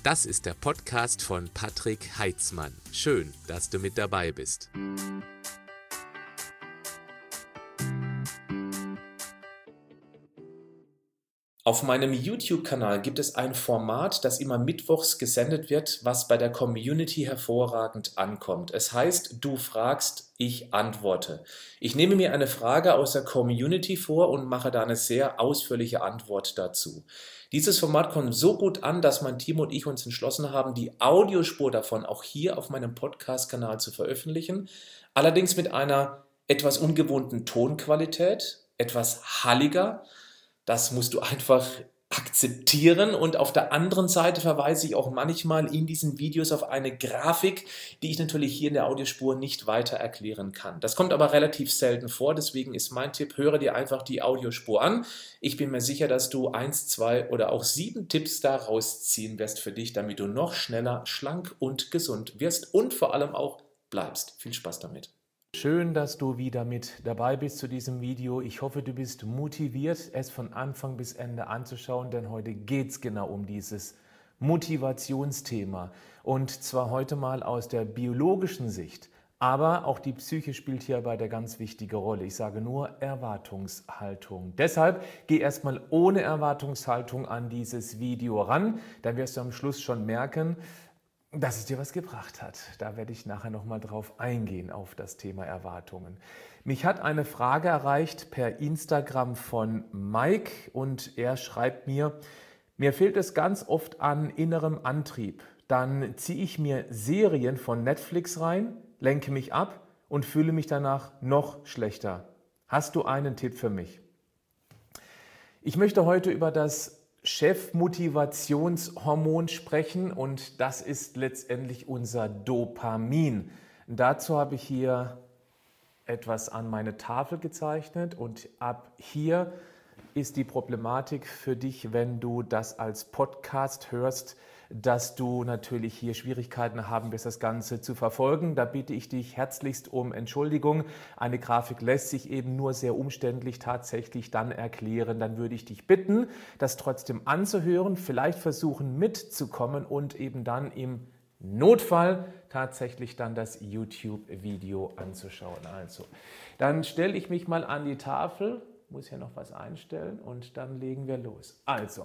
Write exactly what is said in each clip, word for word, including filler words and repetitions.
Das ist der Podcast von Patrick Heitzmann. Schön, dass du mit dabei bist. Auf meinem YouTube-Kanal gibt es ein Format, das immer mittwochs gesendet wird, was bei der Community hervorragend ankommt. Es heißt, du fragst, ich antworte. Ich nehme mir eine Frage aus der Community vor und mache da eine sehr ausführliche Antwort dazu. Dieses Format kommt so gut an, dass mein Team und ich uns entschlossen haben, die Audiospur davon auch hier auf meinem Podcast-Kanal zu veröffentlichen. Allerdings mit einer etwas ungewohnten Tonqualität, etwas halliger. Das musst du einfach akzeptieren, und auf der anderen Seite verweise ich auch manchmal in diesen Videos auf eine Grafik, die ich natürlich hier in der Audiospur nicht weiter erklären kann. Das kommt aber relativ selten vor, deswegen ist mein Tipp, höre dir einfach die Audiospur an. Ich bin mir sicher, dass du eins, zwei oder auch sieben Tipps da rausziehen wirst für dich, damit du noch schneller, schlank und gesund wirst und vor allem auch bleibst. Viel Spaß damit. Schön, dass du wieder mit dabei bist zu diesem Video. Ich hoffe, du bist motiviert, es von Anfang bis Ende anzuschauen, denn heute geht es genau um dieses Motivationsthema. Und zwar heute mal aus der biologischen Sicht. Aber auch die Psyche spielt hierbei eine ganz wichtige Rolle. Ich sage nur Erwartungshaltung. Deshalb geh erstmal ohne Erwartungshaltung an dieses Video ran. Dann wirst du am Schluss schon merken, dass es dir was gebracht hat. Da werde ich nachher nochmal drauf eingehen, auf das Thema Erwartungen. Mich hat eine Frage erreicht per Instagram von Mike und er schreibt mir, mir fehlt es ganz oft an innerem Antrieb. Dann ziehe ich mir Serien von Netflix rein, lenke mich ab und fühle mich danach noch schlechter. Hast du einen Tipp für mich? Ich möchte heute über das Chefmotivationshormon sprechen und das ist letztendlich unser Dopamin. Dazu habe ich hier etwas an meine Tafel gezeichnet und ab hier ist die Problematik für dich, wenn du das als Podcast hörst, dass du natürlich hier Schwierigkeiten haben wirst, das Ganze zu verfolgen. Da bitte ich dich herzlichst um Entschuldigung. Eine Grafik lässt sich eben nur sehr umständlich tatsächlich dann erklären. Dann würde ich dich bitten, das trotzdem anzuhören, vielleicht versuchen mitzukommen und eben dann im Notfall tatsächlich dann das YouTube-Video anzuschauen. Also, dann stelle ich mich mal an die Tafel, muss hier noch was einstellen und dann legen wir los. Also,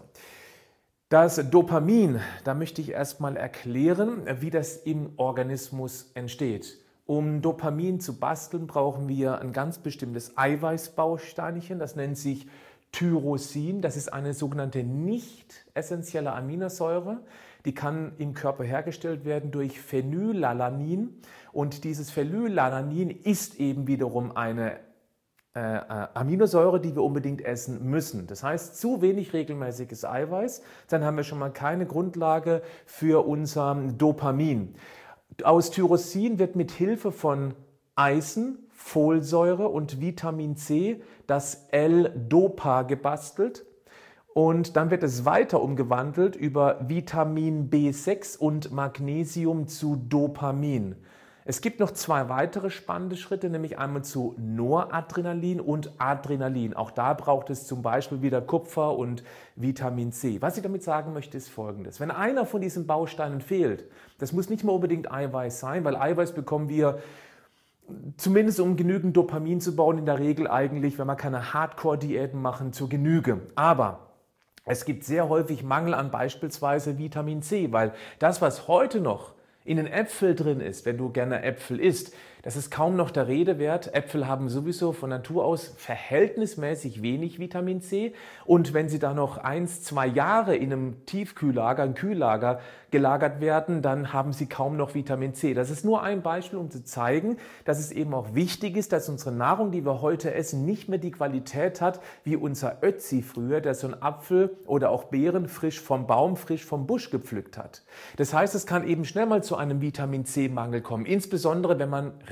das Dopamin, da möchte ich erstmal erklären, wie das im Organismus entsteht. Um Dopamin zu basteln, brauchen wir ein ganz bestimmtes Eiweißbausteinchen, das nennt sich Tyrosin. Das ist eine sogenannte nicht essentielle Aminosäure. Die kann im Körper hergestellt werden durch Phenylalanin. Und dieses Phenylalanin ist eben wiederum eine Äh, äh, Aminosäure, die wir unbedingt essen müssen. Das heißt, zu wenig regelmäßiges Eiweiß, dann haben wir schon mal keine Grundlage für unser Dopamin. Aus Tyrosin wird mit Hilfe von Eisen, Folsäure und Vitamin C das L-Dopa gebastelt. Und dann wird es weiter umgewandelt über Vitamin B sechs und Magnesium zu Dopamin. Es gibt noch zwei weitere spannende Schritte, nämlich einmal zu Noradrenalin und Adrenalin. Auch da braucht es zum Beispiel wieder Kupfer und Vitamin C. Was ich damit sagen möchte, ist Folgendes. Wenn einer von diesen Bausteinen fehlt, das muss nicht mal unbedingt Eiweiß sein, weil Eiweiß bekommen wir zumindest um genügend Dopamin zu bauen, in der Regel eigentlich, wenn wir keine Hardcore-Diäten machen, zur Genüge. Aber es gibt sehr häufig Mangel an beispielsweise Vitamin C, weil das, was heute noch in den Äpfeln drin ist, wenn du gerne Äpfel isst, das ist kaum noch der Rede wert. Äpfel haben sowieso von Natur aus verhältnismäßig wenig Vitamin C und wenn sie da noch eins, zwei Jahre in einem Tiefkühllager, einem Kühllager gelagert werden, dann haben sie kaum noch Vitamin C. Das ist nur ein Beispiel, um zu zeigen, dass es eben auch wichtig ist, dass unsere Nahrung, die wir heute essen, nicht mehr die Qualität hat wie unser Ötzi früher, der so einen Apfel oder auch Beeren frisch vom Baum, frisch vom Busch gepflückt hat. Das heißt, es kann eben schnell mal zu einem Vitamin C-Mangel kommen, insbesondere wenn man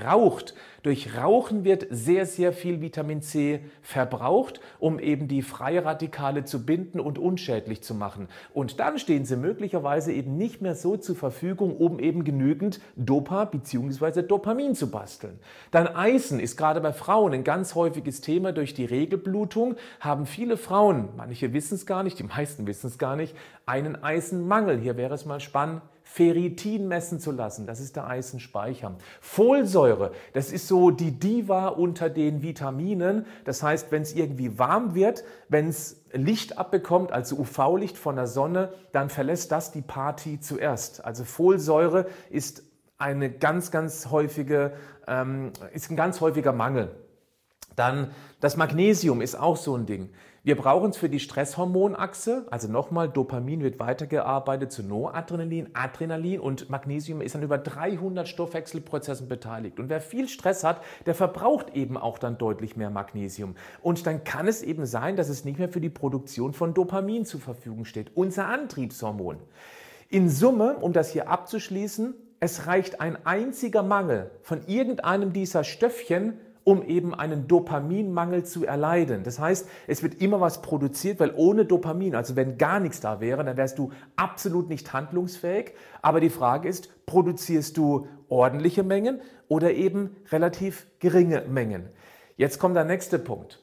raucht. Durch Rauchen wird sehr, sehr viel Vitamin C verbraucht, um eben die Freiradikale zu binden und unschädlich zu machen. Und dann stehen sie möglicherweise eben nicht mehr so zur Verfügung, um eben genügend Dopa bzw. Dopamin zu basteln. Dann Eisen ist gerade bei Frauen ein ganz häufiges Thema. Durch die Regelblutung haben viele Frauen, manche wissen es gar nicht, die meisten wissen es gar nicht, einen Eisenmangel. Hier wäre es mal spannend, Ferritin messen zu lassen. Das ist der Eisenspeicher. Folsäure, das ist so die Diva unter den Vitaminen. Das heißt, wenn es irgendwie warm wird, wenn es Licht abbekommt, also U V-Licht von der Sonne, dann verlässt das die Party zuerst. Also Folsäure ist eine ganz, ganz häufige, ähm, ist ein ganz häufiger Mangel. Dann das Magnesium ist auch so ein Ding. Wir brauchen es für die Stresshormonachse, also nochmal, Dopamin wird weitergearbeitet zu Noradrenalin, Adrenalin und Magnesium ist an über dreihundert Stoffwechselprozessen beteiligt. Und wer viel Stress hat, der verbraucht eben auch dann deutlich mehr Magnesium. Und dann kann es eben sein, dass es nicht mehr für die Produktion von Dopamin zur Verfügung steht, unser Antriebshormon. In Summe, um das hier abzuschließen, es reicht ein einziger Mangel von irgendeinem dieser Stöffchen, um eben einen Dopaminmangel zu erleiden. Das heißt, es wird immer was produziert, weil ohne Dopamin, also wenn gar nichts da wäre, dann wärst du absolut nicht handlungsfähig. Aber die Frage ist, produzierst du ordentliche Mengen oder eben relativ geringe Mengen? Jetzt kommt der nächste Punkt.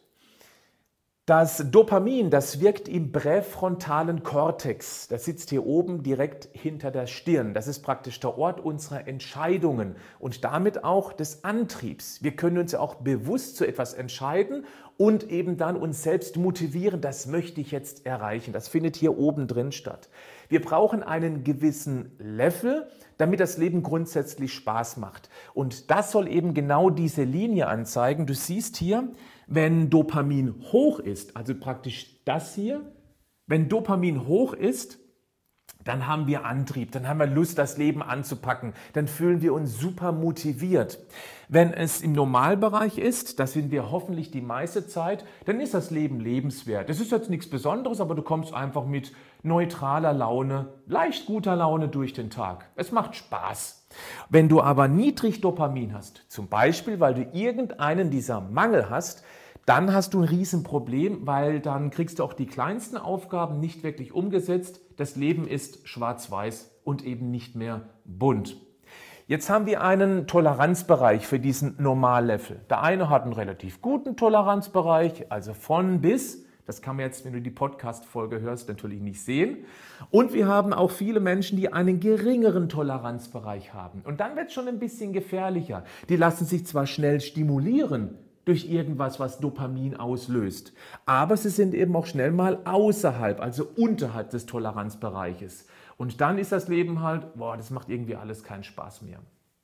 Das Dopamin, das wirkt im präfrontalen Kortex. Das sitzt hier oben direkt hinter der Stirn. Das ist praktisch der Ort unserer Entscheidungen und damit auch des Antriebs. Wir können uns auch bewusst zu etwas entscheiden und eben dann uns selbst motivieren, das möchte ich jetzt erreichen. Das findet hier oben drin statt. Wir brauchen einen gewissen Level, damit das Leben grundsätzlich Spaß macht. Und das soll eben genau diese Linie anzeigen. Du siehst hier, wenn Dopamin hoch ist, also praktisch das hier, wenn Dopamin hoch ist, dann haben wir Antrieb, dann haben wir Lust, das Leben anzupacken, dann fühlen wir uns super motiviert. Wenn es im Normalbereich ist, das sind wir hoffentlich die meiste Zeit, dann ist das Leben lebenswert. Das ist jetzt nichts Besonderes, aber du kommst einfach mit neutraler Laune, leicht guter Laune durch den Tag. Es macht Spaß. Wenn du aber niedrig Dopamin hast, zum Beispiel, weil du irgendeinen dieser Mangel hast, dann hast du ein Riesenproblem, weil dann kriegst du auch die kleinsten Aufgaben nicht wirklich umgesetzt. Das Leben ist schwarz-weiß und eben nicht mehr bunt. Jetzt haben wir einen Toleranzbereich für diesen Normallevel. Der eine hat einen relativ guten Toleranzbereich, also von bis. Das kann man jetzt, wenn du die Podcast-Folge hörst, natürlich nicht sehen. Und wir haben auch viele Menschen, die einen geringeren Toleranzbereich haben. Und dann wird es schon ein bisschen gefährlicher. Die lassen sich zwar schnell stimulieren durch irgendwas, was Dopamin auslöst, aber sie sind eben auch schnell mal außerhalb, also unterhalb des Toleranzbereiches. Und dann ist das Leben halt, boah, das macht irgendwie alles keinen Spaß mehr.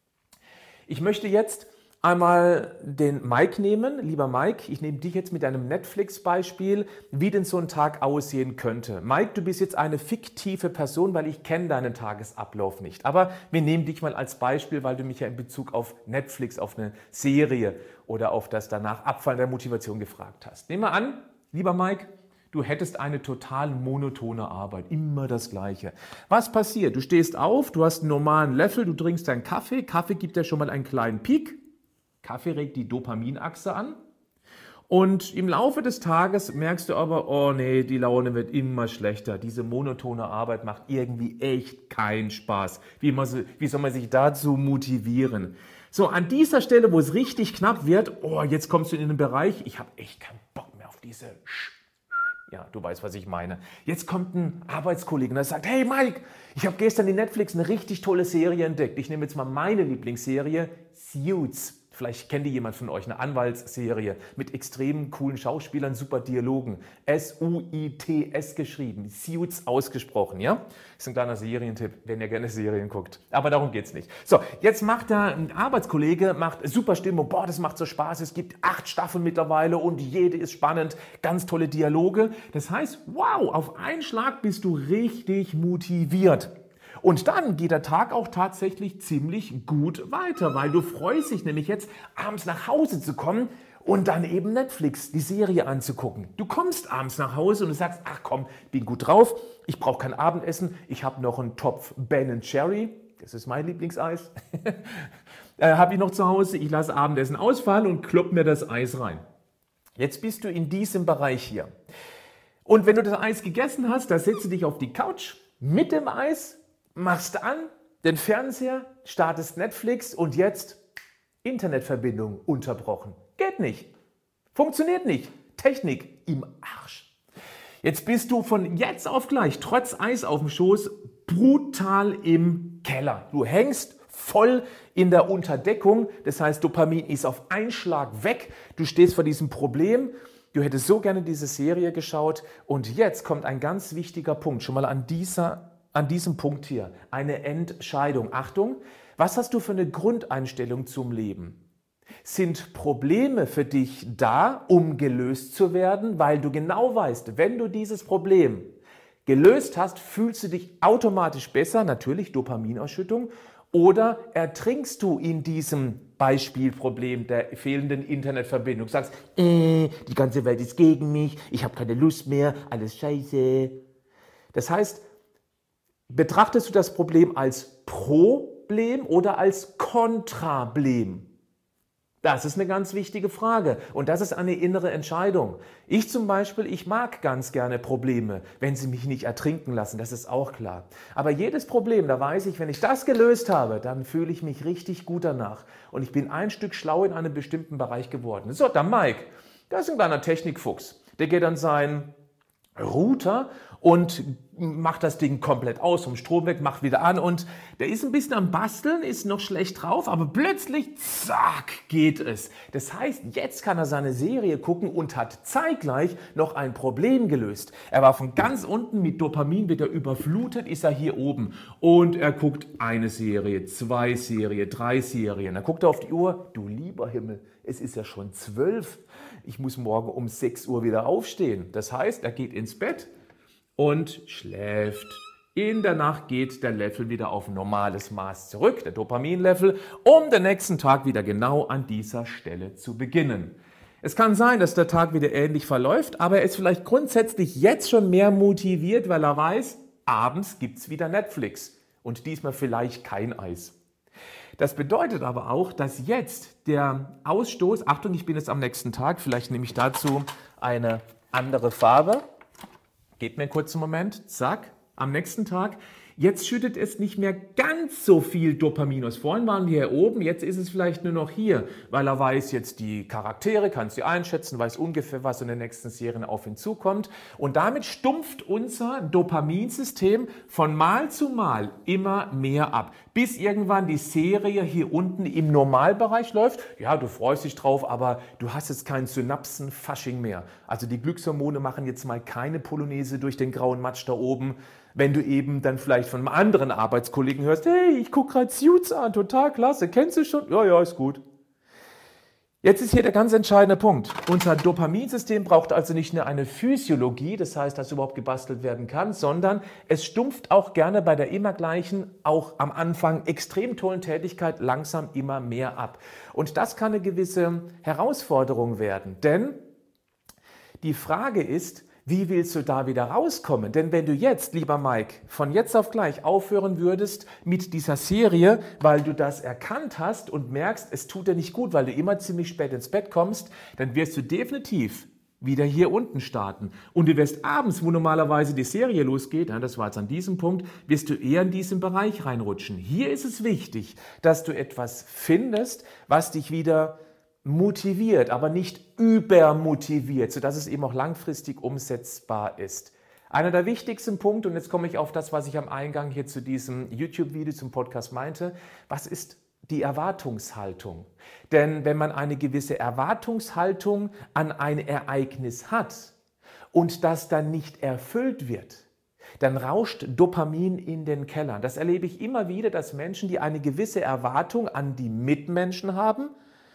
Ich möchte jetzt einmal den Mike nehmen. Lieber Mike, ich nehme dich jetzt mit einem Netflix-Beispiel, wie denn so ein Tag aussehen könnte. Mike, du bist jetzt eine fiktive Person, weil ich kenne deinen Tagesablauf nicht. Aber wir nehmen dich mal als Beispiel, weil du mich ja in Bezug auf Netflix, auf eine Serie oder auf das danach Abfallen der Motivation gefragt hast. Nehmen wir an, lieber Mike, du hättest eine total monotone Arbeit, immer das Gleiche. Was passiert? Du stehst auf, du hast einen normalen Löffel, du trinkst deinen Kaffee. Kaffee gibt dir schon mal einen kleinen Peak. Kaffee regt die Dopaminachse an. Und im Laufe des Tages merkst du aber, oh nee, die Laune wird immer schlechter. Diese monotone Arbeit macht irgendwie echt keinen Spaß. Wie, man, wie soll man sich dazu motivieren? So, an dieser Stelle, wo es richtig knapp wird, oh, jetzt kommst du in den Bereich, ich habe echt keinen Bock mehr auf diese Sch Ja, du weißt, was ich meine. Jetzt kommt ein Arbeitskollege und er sagt, hey Mike, ich habe gestern in Netflix eine richtig tolle Serie entdeckt. Ich nehme jetzt mal meine Lieblingsserie, Suits. Vielleicht kennt die jemand von euch, eine Anwaltsserie mit extrem coolen Schauspielern, super Dialogen. S U I T S geschrieben, Suits ausgesprochen, ja? Ist ein kleiner Serientipp, wenn ihr gerne Serien guckt. Aber darum geht's nicht. So, jetzt macht da ein Arbeitskollege, macht super Stimmung, boah, das macht so Spaß, es gibt acht Staffeln mittlerweile und jede ist spannend, ganz tolle Dialoge. Das heißt, wow, auf einen Schlag bist du richtig motiviert. Und dann geht der Tag auch tatsächlich ziemlich gut weiter, weil du freust dich nämlich jetzt, abends nach Hause zu kommen und dann eben Netflix, die Serie anzugucken. Du kommst abends nach Hause und du sagst, ach komm, bin gut drauf, ich brauche kein Abendessen, ich habe noch einen Topf Ben and Jerry, das ist mein Lieblingseis, äh, habe ich noch zu Hause. Ich lasse Abendessen ausfallen und klopp mir das Eis rein. Jetzt bist du in diesem Bereich hier. Und wenn du das Eis gegessen hast, da setzt du dich auf die Couch mit dem Eis, machst an den Fernseher, startest Netflix und jetzt Internetverbindung unterbrochen. Geht nicht. Funktioniert nicht. Technik im Arsch. Jetzt bist du von jetzt auf gleich, trotz Eis auf dem Schoß, brutal im Keller. Du hängst voll in der Unterdeckung. Das heißt, Dopamin ist auf einen Schlag weg. Du stehst vor diesem Problem. Du hättest so gerne diese Serie geschaut. Und jetzt kommt ein ganz wichtiger Punkt. Schon mal an dieser An diesem Punkt hier, eine Entscheidung. Achtung, was hast du für eine Grundeinstellung zum Leben? Sind Probleme für dich da, um gelöst zu werden, weil du genau weißt, wenn du dieses Problem gelöst hast, fühlst du dich automatisch besser, natürlich Dopaminausschüttung, oder ertrinkst du in diesem Beispielproblem der fehlenden Internetverbindung, sagst, äh, die ganze Welt ist gegen mich, ich habe keine Lust mehr, alles scheiße. Das heißt, betrachtest du das Problem als Problem oder als Kontrablem? Das ist eine ganz wichtige Frage und das ist eine innere Entscheidung. Ich zum Beispiel, ich mag ganz gerne Probleme, wenn sie mich nicht ertrinken lassen, das ist auch klar. Aber jedes Problem, da weiß ich, wenn ich das gelöst habe, dann fühle ich mich richtig gut danach und ich bin ein Stück schlau in einem bestimmten Bereich geworden. So, der Mike, der ist ein kleiner Technikfuchs. Der geht an seinen Router und macht das Ding komplett aus, vom Strom weg, macht wieder an und der ist ein bisschen am Basteln, ist noch schlecht drauf, aber plötzlich, zack, geht es. Das heißt, jetzt kann er seine Serie gucken und hat zeitgleich noch ein Problem gelöst. Er war von ganz unten mit Dopamin wieder überflutet, ist er hier oben und er guckt eine Serie, zwei Serien, drei Serien. Dann guckt er auf die Uhr, du lieber Himmel, es ist ja schon zwölf. Ich muss morgen um sechs Uhr wieder aufstehen. Das heißt, er geht ins Bett und schläft. In der Nacht geht der Level wieder auf normales Maß zurück, der Dopaminlevel, um den nächsten Tag wieder genau an dieser Stelle zu beginnen. Es kann sein, dass der Tag wieder ähnlich verläuft, aber er ist vielleicht grundsätzlich jetzt schon mehr motiviert, weil er weiß, abends gibt es wieder Netflix und diesmal vielleicht kein Eis. Das bedeutet aber auch, dass jetzt der Ausstoß, Achtung, ich bin jetzt am nächsten Tag, vielleicht nehme ich dazu eine andere Farbe. Gebt mir einen kurzen Moment, zack, am nächsten Tag. Jetzt schüttet es nicht mehr ganz so viel Dopamin aus. Vorhin waren wir hier oben, jetzt ist es vielleicht nur noch hier, weil er weiß jetzt die Charaktere, kann sie einschätzen, weiß ungefähr, was in den nächsten Serien auf ihn zukommt. Und damit stumpft unser Dopaminsystem von Mal zu Mal immer mehr ab, bis irgendwann die Serie hier unten im Normalbereich läuft. Ja, du freust dich drauf, aber du hast jetzt kein Synapsenfasching mehr. Also die Glückshormone machen jetzt mal keine Polonaise durch den grauen Matsch da oben, wenn du eben dann vielleicht von einem anderen Arbeitskollegen hörst, hey, ich gucke gerade Suits an, total klasse, kennst du schon? Ja, ja, ist gut. Jetzt ist hier der ganz entscheidende Punkt. Unser Dopaminsystem braucht also nicht nur eine Physiologie, das heißt, dass überhaupt gebastelt werden kann, sondern es stumpft auch gerne bei der immer gleichen, auch am Anfang extrem tollen Tätigkeit langsam immer mehr ab. Und das kann eine gewisse Herausforderung werden, denn die Frage ist, wie willst du da wieder rauskommen? Denn wenn du jetzt, lieber Mike, von jetzt auf gleich aufhören würdest mit dieser Serie, weil du das erkannt hast und merkst, es tut dir nicht gut, weil du immer ziemlich spät ins Bett kommst, dann wirst du definitiv wieder hier unten starten. Und du wirst abends, wo normalerweise die Serie losgeht, das war jetzt an diesem Punkt, wirst du eher in diesen Bereich reinrutschen. Hier ist es wichtig, dass du etwas findest, was dich wieder motiviert, aber nicht übermotiviert, sodass es eben auch langfristig umsetzbar ist. Einer der wichtigsten Punkte, und jetzt komme ich auf das, was ich am Eingang hier zu diesem YouTube-Video, zum Podcast meinte, was ist die Erwartungshaltung? Denn wenn man eine gewisse Erwartungshaltung an ein Ereignis hat und das dann nicht erfüllt wird, dann rauscht Dopamin in den Keller. Das erlebe ich immer wieder, dass Menschen, die eine gewisse Erwartung an die Mitmenschen haben,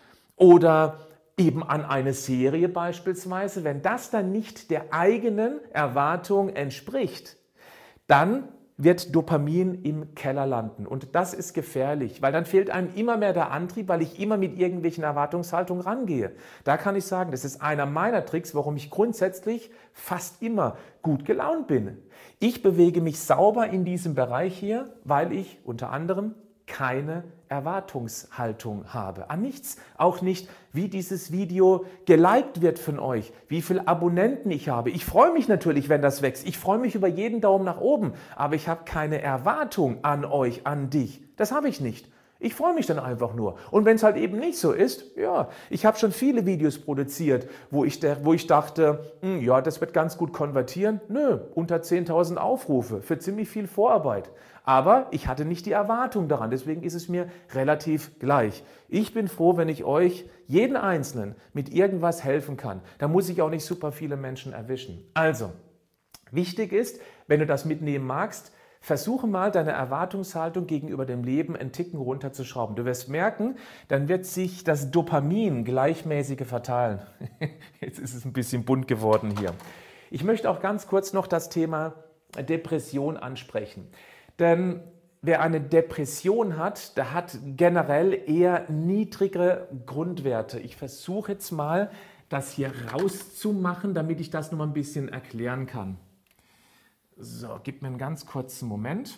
oder eben an eine Serie beispielsweise, wenn das dann nicht der eigenen Erwartung entspricht, dann wird Dopamin im Keller landen. Und das ist gefährlich, weil dann fehlt einem immer mehr der Antrieb, weil ich immer mit irgendwelchen Erwartungshaltungen rangehe. Da kann ich sagen, das ist einer meiner Tricks, warum ich grundsätzlich fast immer gut gelaunt bin. Ich bewege mich sauber in diesem Bereich hier, weil ich unter anderem keine Erwartungshaltung habe. An nichts, auch nicht, wie dieses Video geliked wird von euch, wie viele Abonnenten ich habe. Ich freue mich natürlich, wenn das wächst. Ich freue mich über jeden Daumen nach oben, aber ich habe keine Erwartung an euch, an dich. Das habe ich nicht. Ich freue mich dann einfach nur. Und wenn es halt eben nicht so ist, ja, ich habe schon viele Videos produziert, wo ich, wo ich dachte, hm, ja, das wird ganz gut konvertieren. Nö, unter zehntausend Aufrufe für ziemlich viel Vorarbeit. Aber ich hatte nicht die Erwartung daran, deswegen ist es mir relativ gleich. Ich bin froh, wenn ich euch, jeden Einzelnen, mit irgendwas helfen kann. Da muss ich auch nicht super viele Menschen erwischen. Also, wichtig ist, wenn du das mitnehmen magst, versuche mal, deine Erwartungshaltung gegenüber dem Leben einen Ticken runterzuschrauben. Du wirst merken, dann wird sich das Dopamin gleichmäßiger verteilen. Jetzt ist es ein bisschen bunt geworden hier. Ich möchte auch ganz kurz noch das Thema Depression ansprechen. Denn wer eine Depression hat, der hat generell eher niedrigere Grundwerte. Ich versuche jetzt mal, das hier rauszumachen, damit ich das noch mal ein bisschen erklären kann. So, gib mir einen ganz kurzen Moment.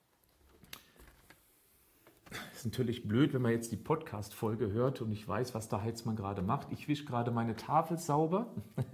Ist natürlich blöd, wenn man jetzt die Podcast-Folge hört und ich weiß, was der Heitzmann gerade macht. Ich wische gerade meine Tafel sauber.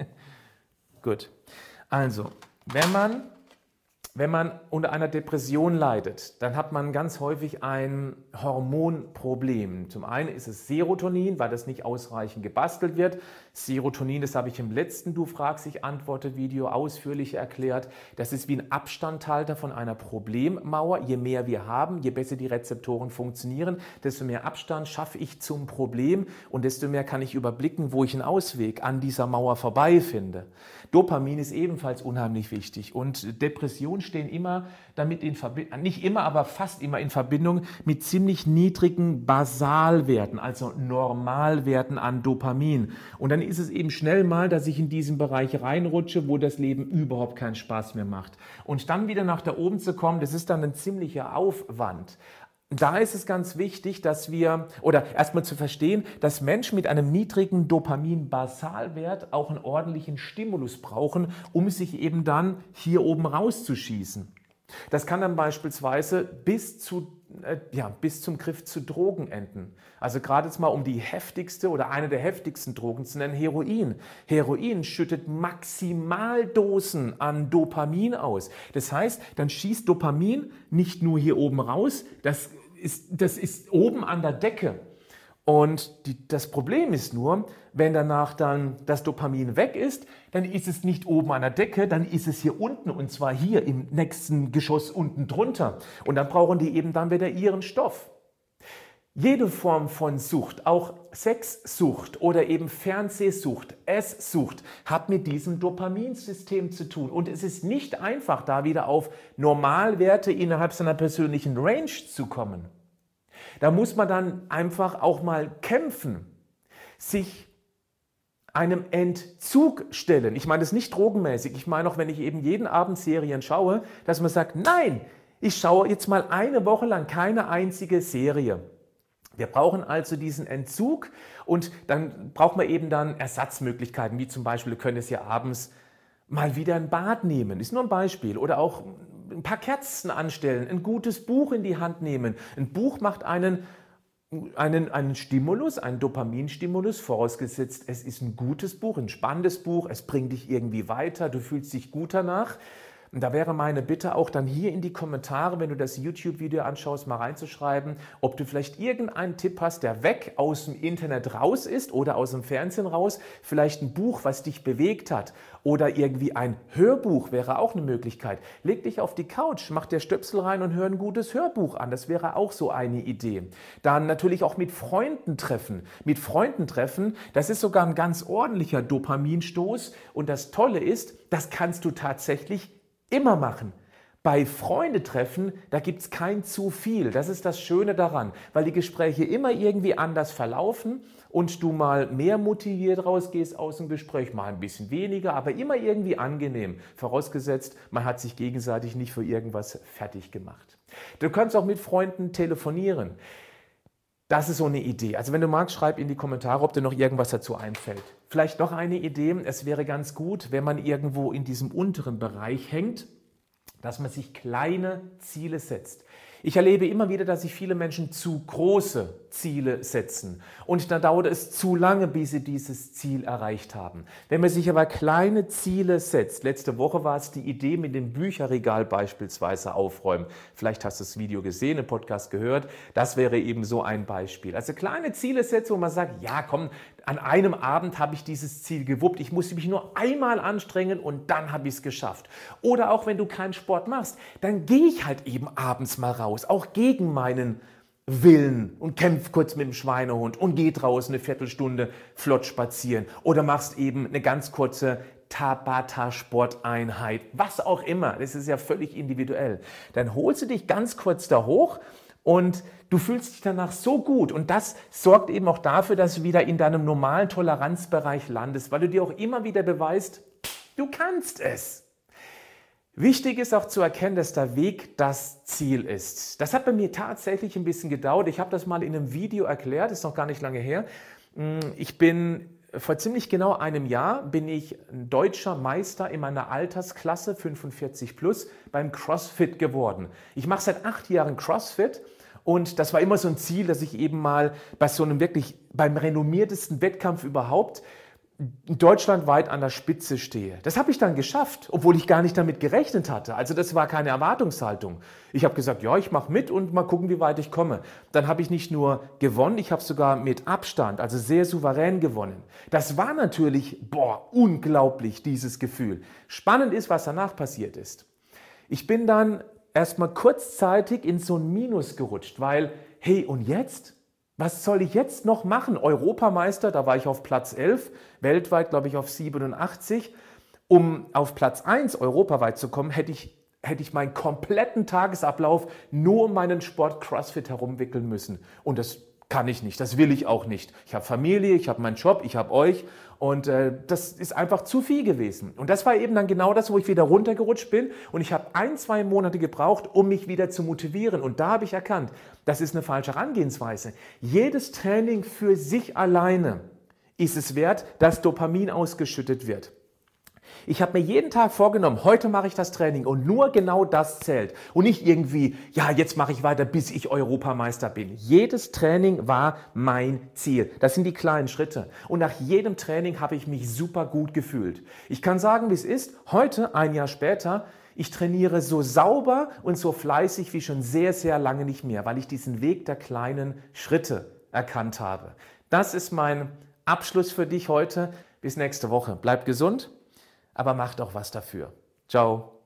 Gut. Also, wenn man, wenn man unter einer Depression leidet, dann hat man ganz häufig ein Hormonproblem. Zum einen ist es Serotonin, weil das nicht ausreichend gebastelt wird. Serotonin, das habe ich im letzten Du fragst, ich antworte Video ausführlich erklärt. Das ist wie ein Abstandhalter von einer Problemmauer. Je mehr wir haben, je besser die Rezeptoren funktionieren, desto mehr Abstand schaffe ich zum Problem und desto mehr kann ich überblicken, wo ich einen Ausweg an dieser Mauer vorbei finde. Dopamin ist ebenfalls unheimlich wichtig und Depressionen stehen immer damit in Verbindung, nicht immer, aber fast immer in Verbindung mit ziemlich niedrigen Basalwerten, also Normalwerten an Dopamin. Und dann ist es eben schnell mal, dass ich in diesen Bereich reinrutsche, wo das Leben überhaupt keinen Spaß mehr macht. Und dann wieder nach da oben zu kommen, das ist dann ein ziemlicher Aufwand. Da ist es ganz wichtig, dass wir, oder erstmal zu verstehen, dass Menschen mit einem niedrigen Dopamin-Basalwert auch einen ordentlichen Stimulus brauchen, um sich eben dann hier oben rauszuschießen. Das kann dann beispielsweise bis, zu, äh, ja, bis zum Griff zu Drogen enden. Also gerade jetzt mal um die heftigste oder eine der heftigsten Drogen zu nennen, Heroin. Heroin schüttet Maximaldosen an Dopamin aus. Das heißt, dann schießt Dopamin nicht nur hier oben raus, das ist, das ist oben an der Decke. Und die, das Problem ist nur, wenn danach dann das Dopamin weg ist, dann ist es nicht oben an der Decke, dann ist es hier unten und zwar hier im nächsten Geschoss unten drunter. Und dann brauchen die eben dann wieder ihren Stoff. Jede Form von Sucht, auch Sexsucht oder eben Fernsehsucht, Esssucht, hat mit diesem Dopaminsystem zu tun. Und es ist nicht einfach, da wieder auf Normalwerte innerhalb seiner persönlichen Range zu kommen. Da muss man dann einfach auch mal kämpfen, sich einem Entzug stellen. Ich meine das nicht drogenmäßig, ich meine auch, wenn ich eben jeden Abend Serien schaue, dass man sagt, nein, ich schaue jetzt mal eine Woche lang keine einzige Serie. Wir brauchen also diesen Entzug und dann braucht man eben dann Ersatzmöglichkeiten, wie zum Beispiel, wir können es ja abends mal wieder ein Bad nehmen, ist nur ein Beispiel, oder auch ein paar Kerzen anstellen, ein gutes Buch in die Hand nehmen. Ein Buch macht einen, einen, einen Stimulus, einen Dopaminstimulus, vorausgesetzt, es ist ein gutes Buch, ein spannendes Buch, es bringt dich irgendwie weiter, du fühlst dich gut danach. Und da wäre meine Bitte auch dann hier in die Kommentare, wenn du das YouTube-Video anschaust, mal reinzuschreiben, ob du vielleicht irgendeinen Tipp hast, der weg aus dem Internet raus ist oder aus dem Fernsehen raus. Vielleicht ein Buch, was dich bewegt hat oder irgendwie ein Hörbuch wäre auch eine Möglichkeit. Leg dich auf die Couch, mach dir Stöpsel rein und hör ein gutes Hörbuch an. Das wäre auch so eine Idee. Dann natürlich auch mit Freunden treffen. Mit Freunden treffen, das ist sogar ein ganz ordentlicher Dopaminstoß. Und das Tolle ist, das kannst du tatsächlich immer machen. Bei Freundetreffen, da gibt es kein zu viel. Das ist das Schöne daran, weil die Gespräche immer irgendwie anders verlaufen und du mal mehr motiviert rausgehst aus dem Gespräch, mal ein bisschen weniger, aber immer irgendwie angenehm. Vorausgesetzt, man hat sich gegenseitig nicht für irgendwas fertig gemacht. Du kannst auch mit Freunden telefonieren. Das ist so eine Idee. Also wenn du magst, schreib in die Kommentare, ob dir noch irgendwas dazu einfällt. Vielleicht noch eine Idee. Es wäre ganz gut, wenn man irgendwo in diesem unteren Bereich hängt, dass man sich kleine Ziele setzt. Ich erlebe immer wieder, dass sich viele Menschen zu große Ziele setzen und dann dauert es zu lange, bis sie dieses Ziel erreicht haben. Wenn man sich aber kleine Ziele setzt, letzte Woche war es die Idee mit dem Bücherregal beispielsweise aufräumen. Vielleicht hast du das Video gesehen, im Podcast gehört. Das wäre eben so ein Beispiel. Also kleine Ziele setzen, wo man sagt, ja komm, an einem Abend habe ich dieses Ziel gewuppt. Ich musste mich nur einmal anstrengen und dann habe ich es geschafft. Oder auch wenn du keinen Sport machst, dann gehe ich halt eben abends mal raus, auch gegen meinen Willen und kämpf kurz mit dem Schweinehund und geh draußen eine Viertelstunde flott spazieren. Oder machst eben eine ganz kurze Tabata-Sporteinheit, was auch immer. Das ist ja völlig individuell. Dann holst du dich ganz kurz da hoch und du fühlst dich danach so gut und das sorgt eben auch dafür, dass du wieder in deinem normalen Toleranzbereich landest, weil du dir auch immer wieder beweist, du kannst es. Wichtig ist auch zu erkennen, dass der Weg das Ziel ist. Das hat bei mir tatsächlich ein bisschen gedauert. Ich habe das mal in einem Video erklärt, ist noch gar nicht lange her. Ich bin vor ziemlich genau einem Jahr bin ich ein deutscher Meister in meiner Altersklasse fünfundvierzig plus beim CrossFit geworden. Ich mache seit acht Jahren CrossFit. Und das war immer so ein Ziel, dass ich eben mal bei so einem wirklich, beim renommiertesten Wettkampf überhaupt deutschlandweit an der Spitze stehe. Das habe ich dann geschafft, obwohl ich gar nicht damit gerechnet hatte. Also das war keine Erwartungshaltung. Ich habe gesagt, ja, ich mache mit und mal gucken, wie weit ich komme. Dann habe ich nicht nur gewonnen, ich habe sogar mit Abstand, also sehr souverän gewonnen. Das war natürlich, boah, unglaublich, dieses Gefühl. Spannend ist, was danach passiert ist. Ich bin dann erstmal kurzzeitig in so ein Minus gerutscht, weil, hey, und jetzt? Was soll ich jetzt noch machen? Europameister, da war ich auf Platz elf, weltweit glaube ich auf siebenundachtzig. Um auf Platz eins europaweit zu kommen, hätte ich, hätte ich meinen kompletten Tagesablauf nur um meinen Sport CrossFit herumwickeln müssen. Und das kann ich nicht, das will ich auch nicht. Ich habe Familie, ich habe meinen Job, ich habe euch und äh, das ist einfach zu viel gewesen. Und das war eben dann genau das, wo ich wieder runtergerutscht bin und ich habe ein, zwei Monate gebraucht, um mich wieder zu motivieren. Und da habe ich erkannt, das ist eine falsche Herangehensweise. Jedes Training für sich alleine ist es wert, dass Dopamin ausgeschüttet wird. Ich habe mir jeden Tag vorgenommen, heute mache ich das Training und nur genau das zählt. Und nicht irgendwie, ja, jetzt mache ich weiter, bis ich Europameister bin. Jedes Training war mein Ziel. Das sind die kleinen Schritte. Und nach jedem Training habe ich mich super gut gefühlt. Ich kann sagen, wie es ist. Heute, ein Jahr später, ich trainiere so sauber und so fleißig wie schon sehr, sehr lange nicht mehr, weil ich diesen Weg der kleinen Schritte erkannt habe. Das ist mein Abschluss für dich heute. Bis nächste Woche. Bleib gesund. Aber macht auch was dafür. Ciao.